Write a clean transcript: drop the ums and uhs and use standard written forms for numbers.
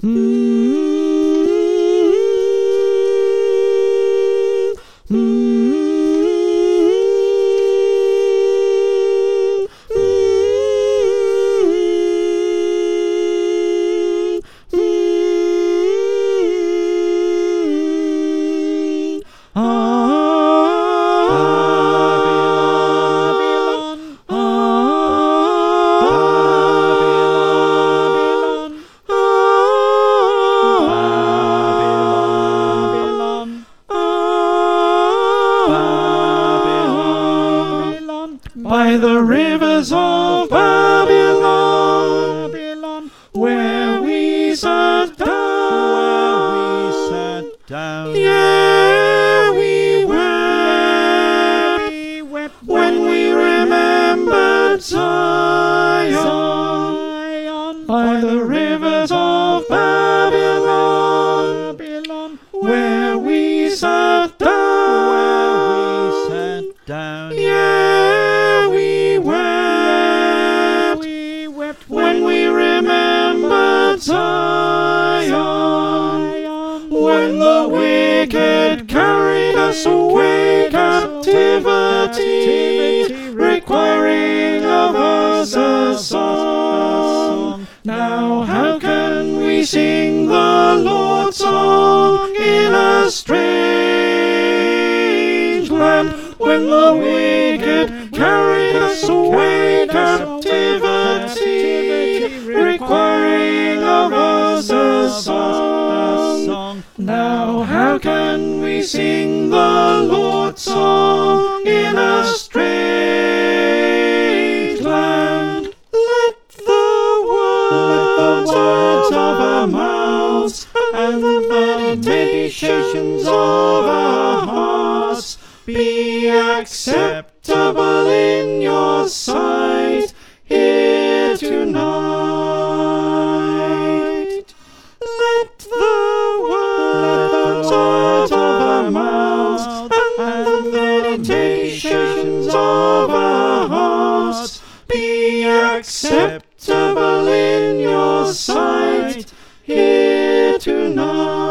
By the rivers of Babylon, where we sat down, yeah, we wept when we remembered Zion. By the rivers of Babylon, where we sat down, yeah, we wept when we remembered Zion. When the wicked carried us away captivity, requiring of us a song. Now how can we sing the Lord's song in a strange land, when the wicked carried us away captivity, requiring of us a song? Now how can we sing the Lord's song in a strange land? Let the words of our mouths and the meditations of our hearts be acceptable in your sight here tonight. Let the words of our mouths and the meditations of our hearts be acceptable in your sight here tonight.